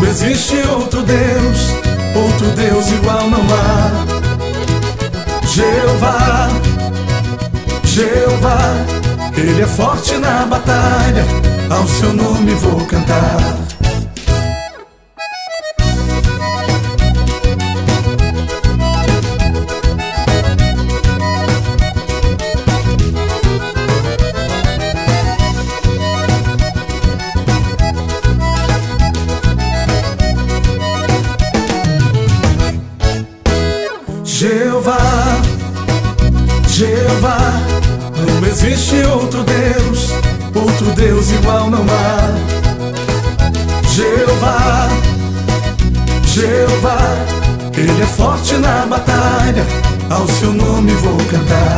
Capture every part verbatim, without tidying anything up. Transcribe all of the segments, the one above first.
Não existe outro Deus, outro Deus igual não há. Jeová, Jeová, Ele é forte na batalha, ao seu nome vou cantar. Jeová, Jeová, não existe outro Deus, outro Deus igual não há. Jeová, Jeová, Ele é forte na batalha, ao seu nome vou cantar.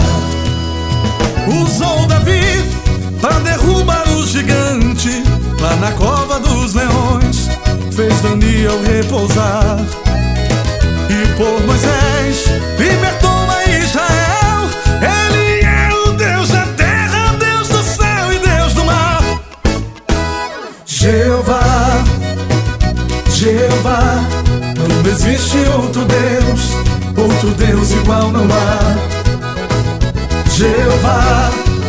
Usou Davi para derrubar o gigante, lá na cova dos leões, fez Daniel repousar. E por Moisés libertou a Israel. Ele é o Deus da terra, Deus do céu e Deus do mar. Jeová, Jeová, não existe outro Deus, outro Deus igual não há. Jeová,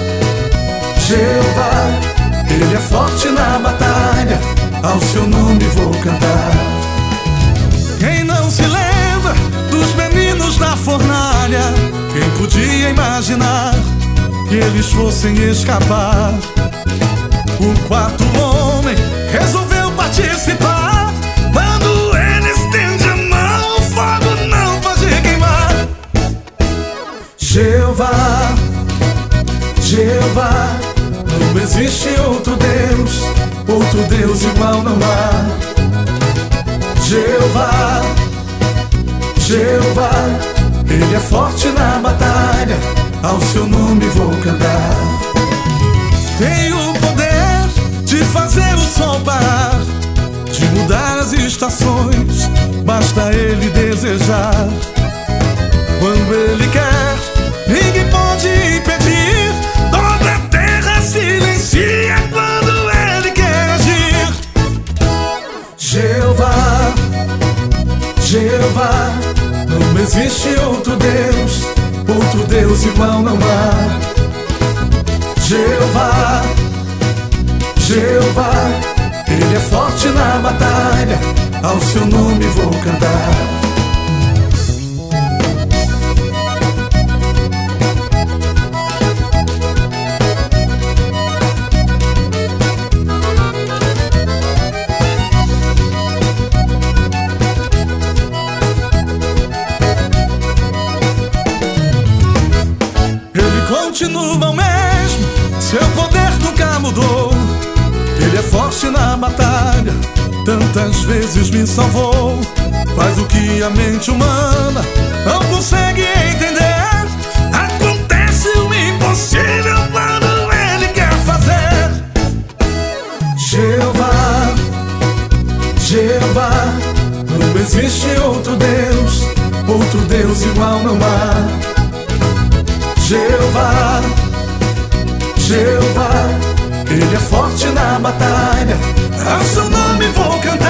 Jeová, Ele é forte na batalha, ao seu nome vou cantar. Quem não se lembra dos meninos da fornalha? Quem podia imaginar que eles fossem escapar? O quarto homem resolveu participar. Quando ele estende a mão, o fogo não pode queimar. Jeová, Jeová, não existe outro Deus, outro Deus igual não há. Jeová, Jeová, Ele é forte na batalha, ao seu nome vou cantar. Tem o poder de fazer o sol parar, de mudar as estações, basta Ele desejar. Quando Ele quer, ninguém pode impedir. Toda a terra silencia quando Ele quer agir. Jeová, Jeová, não existe outro Deus, outro Deus igual não há. Jeová, Jeová, Ele é forte na batalha, ao seu nome vou cantar. Continua o mesmo, seu poder nunca mudou. Ele é forte na batalha, tantas vezes me salvou. Faz o que a mente humana não consegue entender. Acontece o impossível quando Ele quer fazer. Jeová, Jeová, não existe outro Deus, outro Deus igual não há. Jeová, Jeová, Ele é forte na batalha, ao seu nome vou cantar.